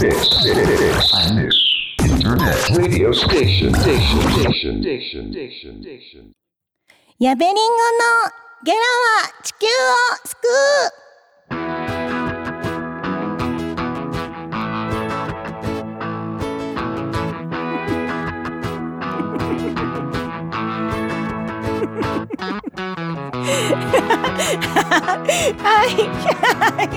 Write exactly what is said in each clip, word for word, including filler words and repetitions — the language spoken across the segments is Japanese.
This is Internet Radio Station. Station. Station. Station. Station. Station. やべりんごのゲラは地球を救う。はい、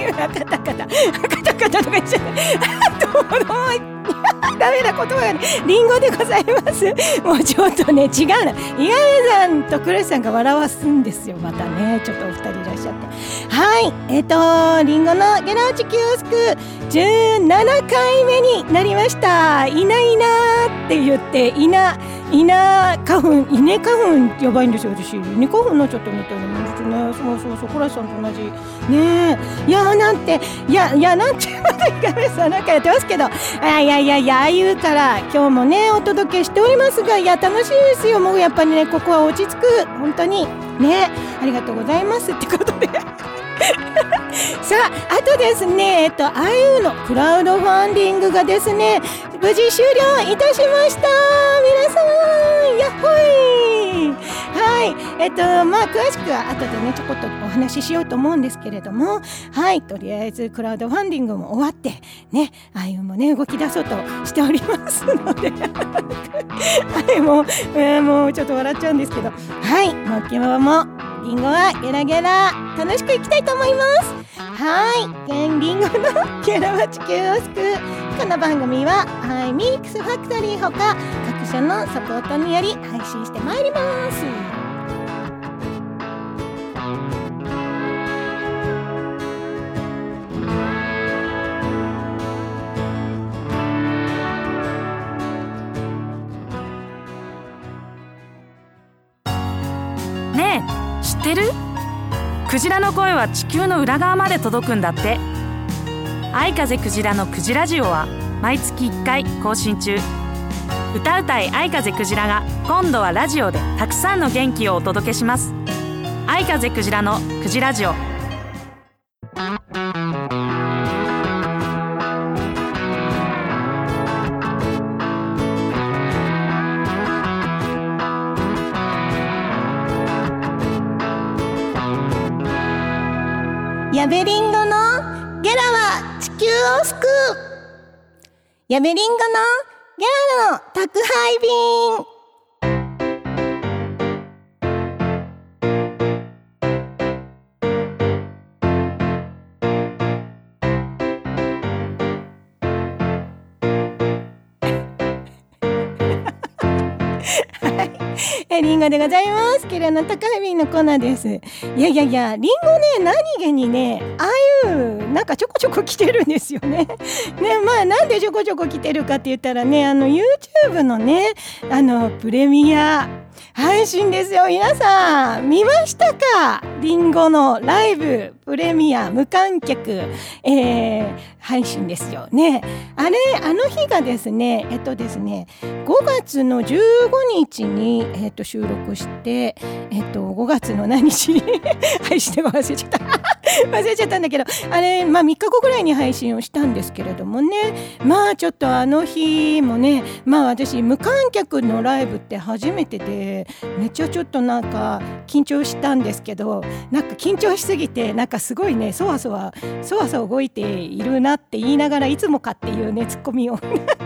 カタカタカタカタとか言っちゃったどうもダメな言葉がね、リンゴでございます。もうちょっとね、違うな、伊上さんとクルシさんが笑わすんですよ。またね、ちょっとお二人いらっしゃって、はい、えっ、ー、とリンゴのゲラは地球を救うじゅうななかいめになりました。いないなって言っていないな花粉、稲花粉やばいんですよ。私稲花粉になっちゃったみたいなもんですね。そうそうそう、コラさんと同じねえ。いやーなんていやいやなんてまだいかめさんなんかやってますけど、あいやいやいやああいうから今日もねお届けしておりますが、いや楽しいですよ。もうやっぱりねここは落ち着く、本当にね、ありがとうございますってことでさあ、あとですね、えっと アイユー のクラウドファンディングがですね無事終了いたしました。皆さんやっほい。はい、えっとまあ詳しくは後でねちょこっとお話ししようと思うんですけれども、はい、とりあえずクラウドファンディングも終わってね、 アイユー もね動き出そうとしておりますのではい、もう、えー、もうちょっと笑っちゃうんですけど、はい、もう今日もリンゴはゲラゲラ楽しくいきたいと思います。はい、リンゴのゲラは地球を救う。この番組ははいミックスファクトリーほか各社のサポートにより配信してまいります。 ねえ、知ってる？クジラの声は地球の裏側まで届くんだって。愛風クジラのクジラジオは毎月いっかい更新中。歌うたい愛風クジラが今度はラジオでたくさんの元気をお届けします。愛風クジラのクジラジオ。 やべりんごのゲラは地球を救う。やべりんごのゲラの宅配便。リンゴでございます。ゲラの宅配便のコーナーです。いやいやいや、リンゴね、何気にね、ああいうなんかちょこちょこ来てるんですよね。ね、まあなんでちょこちょこ来てるかって言ったらね、あの YouTube のね、あのプレミア配信ですよ。皆さん見ましたか？リンゴのライブプレミア無観客、えー、配信ですよね。あれあの日がですね、えっとですね、ごがつのじゅうごにちにえっと収録して、えっとごがつの何日に配信で忘れちゃった忘れちゃったんだけど、あれまあみっかごぐらいに配信をしたんですけれどもね、まあちょっとあの日もね、まあ私無観客のライブって初めてで、めっちゃちょっとなんか緊張したんですけど、なんか緊張しすぎてなんかすごいねそわそわそわそわ動いているなって言いながら、いつもかっていうねツッコミを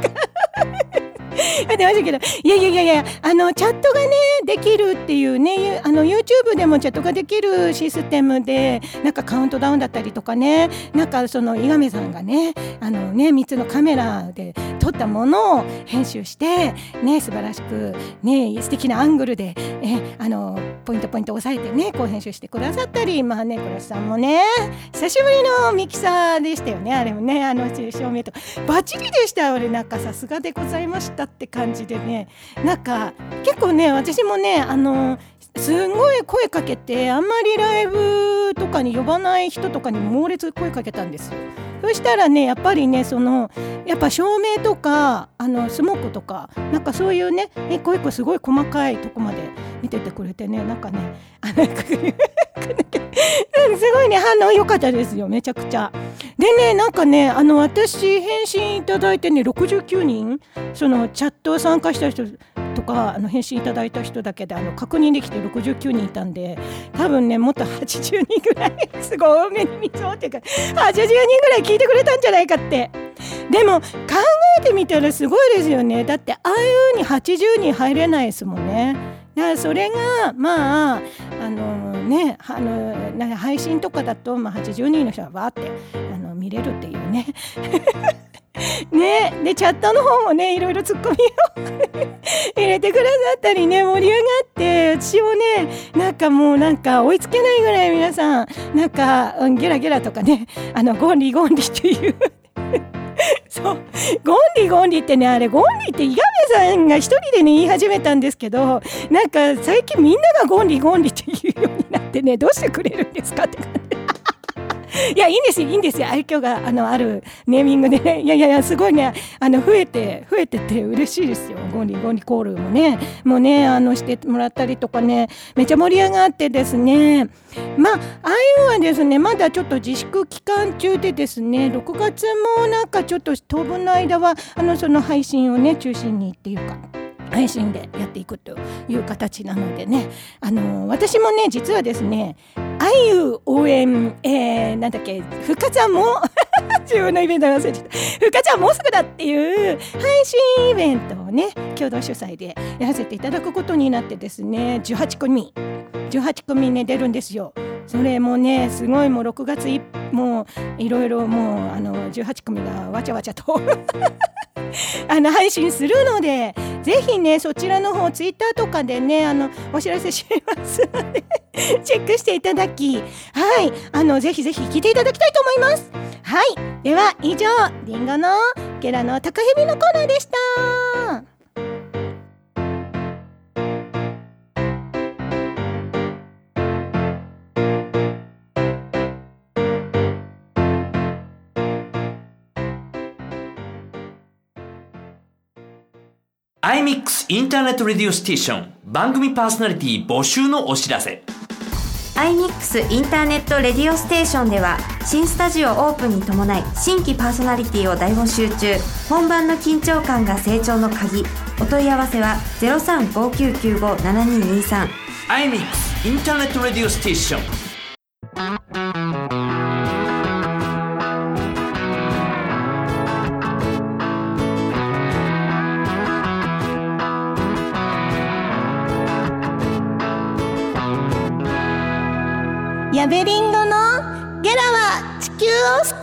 出ましたけど、いやいやいやいや、あのチャットがねできるっていうね、あの YouTube でもチャットができるシステムで、なんかカウントダウンだったりとかね、なんかその伊上さんがね、あのねみっつのカメラで撮ったものを編集してね、素晴らしくね素敵なアングルでえあのポイントポイント押さえてねこう編集してくださったり、まあね小林さんもね久しぶりのミキサーでしたよね。あれもね、あの照明とバッチリでしたよ。俺なんかさすがでございましたって感じでね、なんか結構ね私もねあのすごい声かけて、あんまりライブとかに呼ばない人とかに猛烈声かけたんですよ。 そしたらねやっぱりねそのやっぱ照明とかあのスモークとかなんかそういうね一個一個すごい細かいとこまで見ててくれてねなんかねあのすごいね反応良かったですよめちゃくちゃ。でねなんかねあの私返信いただいてねろくじゅうきゅうにんそのチャット参加した人とかあの返信いただいた人だけであの確認できてろくじゅうきゅうにんいたんで多分ねもっとはちじゅうにんぐらいすごい多めに見そうっていうかはちじゅうにんぐらい聞いてくれたんじゃないかって。でも考えてみたらすごいですよね。だってああいう風にはちじゅうにん入れないですもんね。だからそれがまああのねあのなんか配信とかだと、まあ、はちじゅうにんの人がバーってあの見れるっていうねねでチャットの方もねいろいろツッコミを入れてくださったりね盛り上がって私もねなんかもうなんか追いつけないぐらい皆さんなんかゲラゲラとかねあのゴンリゴンリっていうそうゴンリゴンリってねあれゴンリって伊賀部さんが一人でね言い始めたんですけどなんか最近みんながゴンリゴンリって言うようになってねどうしてくれるんですかって感じいやいいんですよいいんですよ愛嬌があのあるネーミングでねいやいやいやすごいねあの増えて増えてて嬉しいですよ。ゴンリゴンリコールもねもうねあのしてもらったりとかねめっちゃ盛り上がってですねまああいうはですねまだちょっと自粛期間中でですねろくがつもなんかちょっと当分の間はあのその配信をね中心にっていうか配信でやっていくという形なのでねあの私もね実はですねあゆ応援、えー、なんだっけふかちゃんも自分のイベント忘れちゃったふかちゃんもうすぐだっていう配信イベントをね共同主催でやらせていただくことになってですねじゅうはちくみじゅうはちくみね出るんですよ。それもねすごいもうろくがついもういろいろもうあのじゅうはちくみがわちゃわちゃとあの配信するのでぜひねそちらの方ツイッターとかでねあのお知らせしますのでチェックしていただきはいあのぜひぜひ聞いていただきたいと思います。はいでは以上リンゴのゲラの高ヘビのコーナーでした。 アイミックス インターネットレディオステーション番組パーソナリティ募集のお知らせ。 アイミックス インターネットレディオステーションでは新スタジオオープンに伴い新規パーソナリティを大募集中。本番の緊張感が成長の鍵。お問い合わせは ゼロさん ごきゅうきゅうご ななににさん。 アイミックス インターネットレディオステーション。 やべりんごのゲラは地球を救う。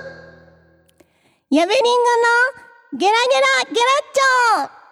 やべりんごのゲラゲラゲラッチョ。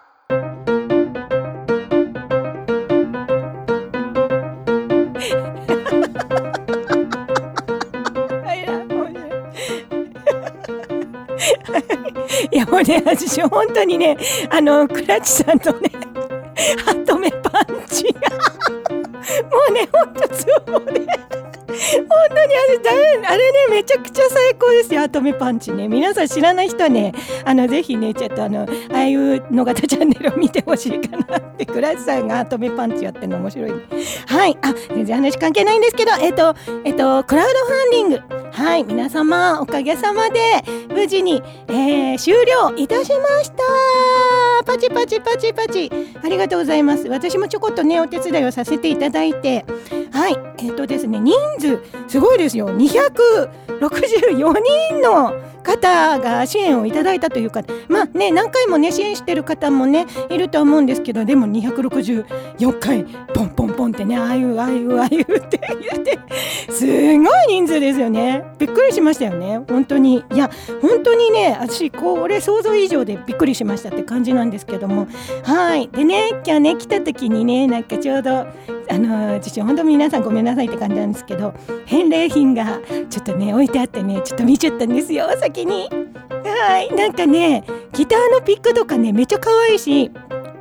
いやもうね私本当にねあのクラッチさんとねハトメパンチがもうねほんとツボで本当にあれ、あれねめちゃくちゃ最高ですよ。ハトメパンチね皆さん知らない人はねあのぜひねちょっとあのああいうのがたチャンネルを見てほしいかなってクラッチさんがハトメパンチやってるの面白い、ね、はいあ全然話関係ないんですけどえっとえっとクラウドファンディングはい皆様おかげさまで無事に、えー、終了いたしました。パチパチパチパチありがとうございます。私もちょこっとねお手伝いをさせていただいてはいえっとですね人数すごいですよ。にひゃくろくじゅうよにんの方が支援をいただいたというかまあね何回もね支援してる方もねいると思うんですけどでもにひゃくろくじゅうよんかいポンポンポンってねああいうああいうああいうって言ってすごい人数ですよね。びっくりしましたよね本当に。いや本当にね私これ想像以上でびっくりしましたって感じなんですけどもはいでね今日ね来た時にねなんかちょうどあの父本当皆さんごめんなさいって感じなんですけど返礼品がちょっとね置いてあってねちょっと見ちゃったんですよ先に。はいなんかねギターのピックとかねめっちゃ可愛いし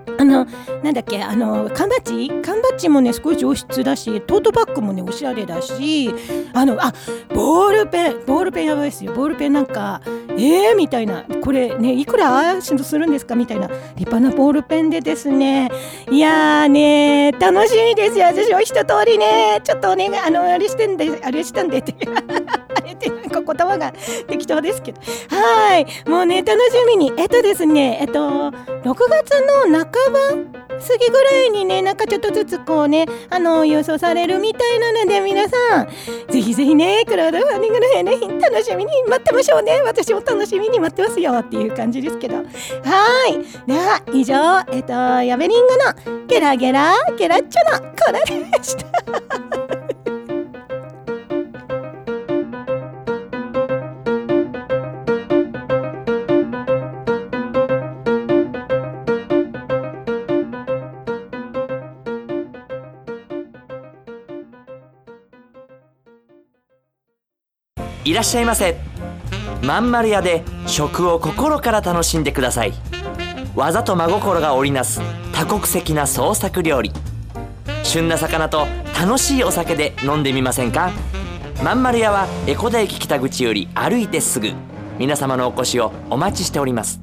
あのなんだっけあの缶バッジ缶バッジもねすごい上質だし、トートバッグもねおしゃれだし、あのあボールペンボールペンやばいですよ。ボールペンなんかえーみたいな、これねいくらするんですかみたいな立派なボールペンでですね、いやーね楽しみですよ。私は一通りねちょっとお願いあのあれしてんであれしたんでってあれってなんか言葉が適当ですけど、はいもうね楽しみにえっとですねえっとろくがつの半ば過ぎぐらいにねなんかちょっとずつこうねあの郵送されるみたいなので、皆さんぜひぜひねクラウドファンディングの辺ね楽しみに待ってましょうね。私も楽しみに待ってますよっていう感じですけど、はいでは以上えっとヤベリングのゲラゲラゲラッチョのコーナーでしたいらっしゃいませ。まんまる屋で食を心から楽しんでください。技と真心が織りなす多国籍な創作料理、旬な魚と楽しいお酒で飲んでみませんか。まんまる屋は江古田駅北口より歩いてすぐ。皆様のお越しをお待ちしております。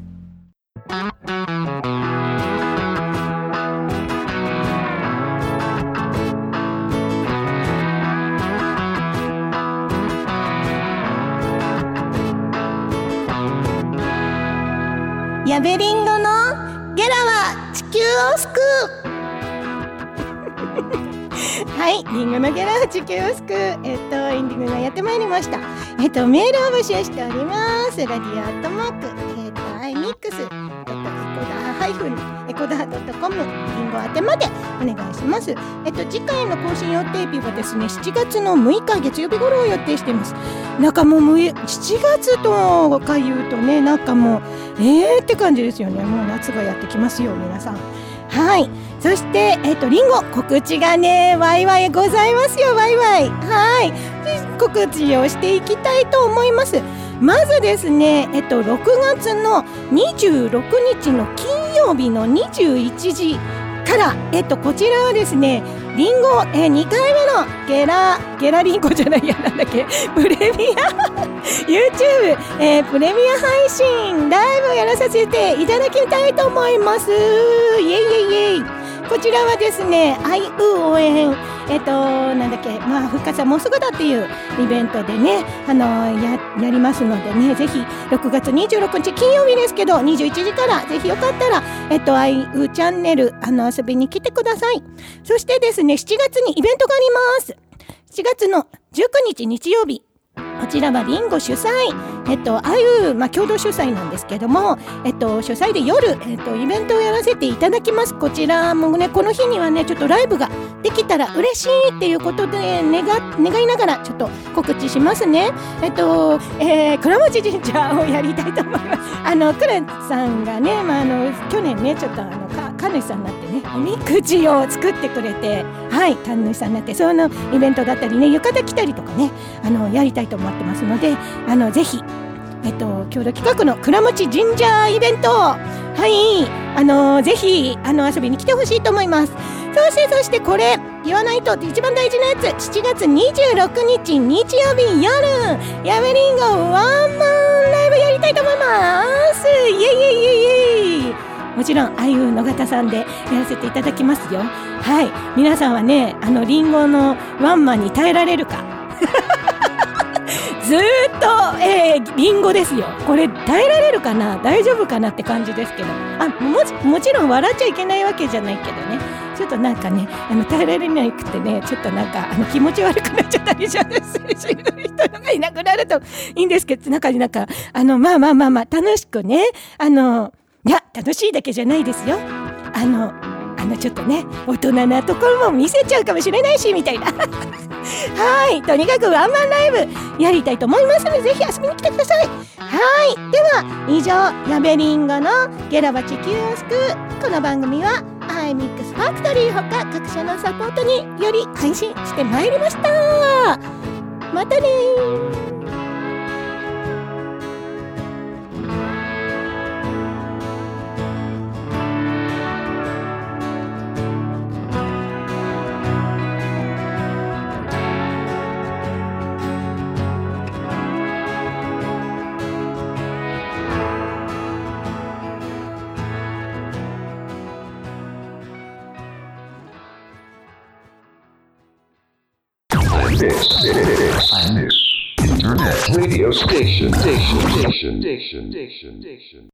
ヤベリンゴのゲラは地球を救うはいリンゴのゲラは地球を救うえっとエンディングがやってまいりました。えっとメールを募集しております。ラディアットマークえっとアイミックスドットエコダハイフンエコダドットコムリンゴ宛てまでお願いします。えっと次回の更新予定日はですねしちがつのむいか月曜日頃を予定しています。なんかもうしちがつとか言うとねなんかもうえーって感じですよね。もう夏がやってきますよ皆さん。はいそしてえっとリンゴ告知がねワイワイございますよ。ワイワイはい告知をしていきたいと思います。まずですねえっとろくがつのにじゅうろくにちの金曜日のにじゅういちじからえっとこちらはですねリンゴ、えー、にかいめのゲラゲラリンゴじゃないやなんだっけプレミアYouTube、えー、プレミア配信ライブをやらさせていただきたいと思います。イエイイエイイエイ。こちらはですね愛う応援えっとなんだっけまあ復活はもうすぐだっていうイベントでねあの や, やりますのでねぜひろくがつにじゅうろくにち金曜日ですけどにじゅういちじからぜひよかったらえっと愛うチャンネルあの遊びに来てください。そしてですねしちがつにイベントがあります。しちがつのじゅうくにち日曜日こちらはリンゴ主催えっとあゆまあ共同主催なんですけどもえっと主催で夜えっとイベントをやらせていただきます。こちらもねこの日にはねちょっとライブができたら嬉しいっていうことで願, 願いながらちょっと告知しますね。えっと、えー、倉持神社をやりたいと思います。あの倉さんがね、まあ、あの去年ねちょっとあのか神主さんになってねおみくじを作ってくれてはい神主さんになってそのイベントだったりね浴衣着たりとかねあのやりたいと思ってますのであのぜひえっと共同企画の倉持神社イベントはいあのぜひあの遊びに来てほしいと思います。そしてそしてこれ言わないとって一番大事なやつしちがつにじゅうろくにち日曜日夜ヤベリンゴワンマンライブやりたいと思います。イエイイエイイエイイエイ。もちろんあいう野方さんでやらせていただきますよ。はい皆さんはねあのリンゴのワンマンに耐えられるかずーっと、えー、リンゴですよ。これ耐えられるかな大丈夫かなって感じですけどあ も, もちろん笑っちゃいけないわけじゃないけどねちょっとなんかねあの耐えられなくてねちょっとなんかあの気持ち悪くなっちゃったりしますし人がいなくなるといいんですけど中になんかあのまあまあまあまあ楽しくねあのいや楽しいだけじゃないですよあのあのちょっとね大人なところも見せちゃうかもしれないしみたいなはいとにかくワンマンライブやりたいと思いますのでぜひ遊びに来てください。はいでは以上ヤベリンゴのゲラは地球を救うこの番組はアイミックスファクトリーほか各社のサポートにより配信してまいりました。またねー。 This, this, this, Internet radio station, station, station, station, station, station.